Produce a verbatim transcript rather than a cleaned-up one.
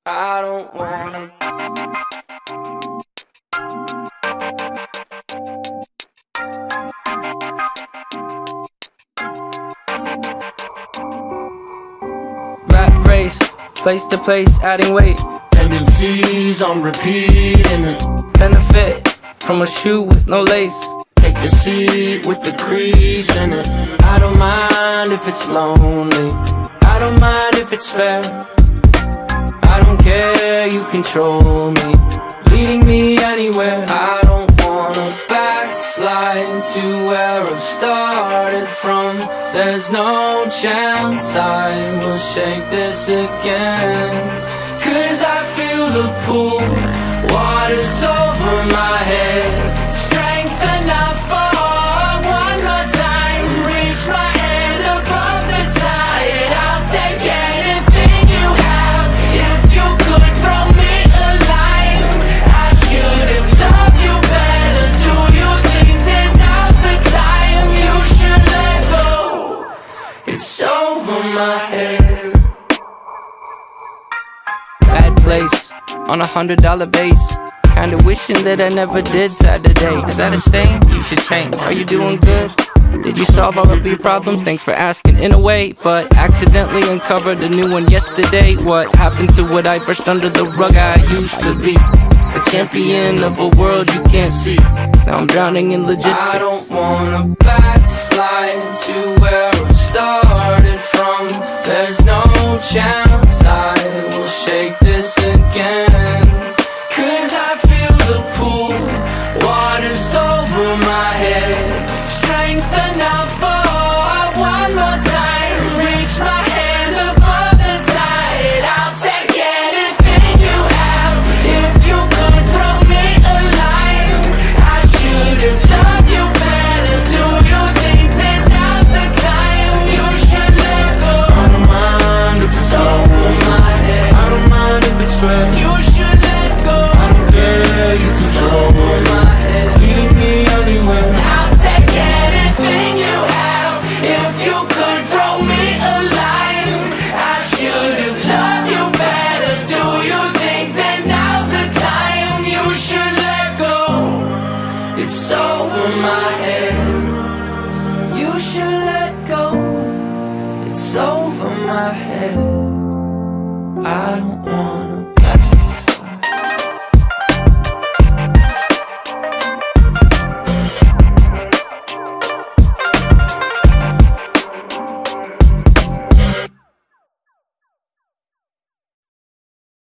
I don't wanna. Rap race, place to place, adding weight. And M Cs on repeat and it Benefit from a shoe with no lace. take the seat with the crease in it. I don't mind if it's lonely, I don't mind if it's fair. I don't care, you control me, leading me anywhere. I don't wanna backslide to where I've started from. There's no chance I will shake this again. Cause I feel the pull, water's over my head. Strength enough for one more time. Reach my hand above the tide. I'll take anything you have. If you could throw me a line, I should have loved you better. Do you think that now's the time you should let go? It's over my head. Bad place, on a hundred dollar base. Kinda wishing that I never did Saturday. Is that a stain? You should change. Are you doing good? Did you solve all of your problems? Thanks for asking in a way, but accidentally uncovered a new one yesterday. What happened to what I brushed under the rug I used to be? The champion of a world you can't see. Now I'm drowning in logistics. I don't wanna backslide to where I've started from. There's no chance I will shake this again. Cause I feel the pull, water's over my head. Strength enough for one more time. Reach my hand above the tide. I'll take anything you have. If you could throw me a line, I should have loved you better. Do you think that now's the time you should let go? I don't mind if it's over my head, I don't mind if it's red.